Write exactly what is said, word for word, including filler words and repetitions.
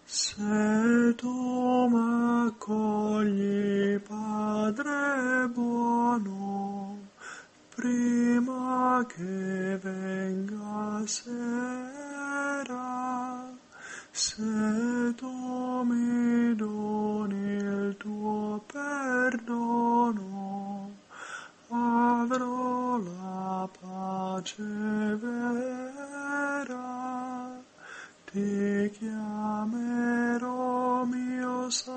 Se tu m'accogli, Padre buono, prima che venga sera, se tu mi doni il tuo perdono, avrò la pace vera. Ti chiamerò mio Salvatore,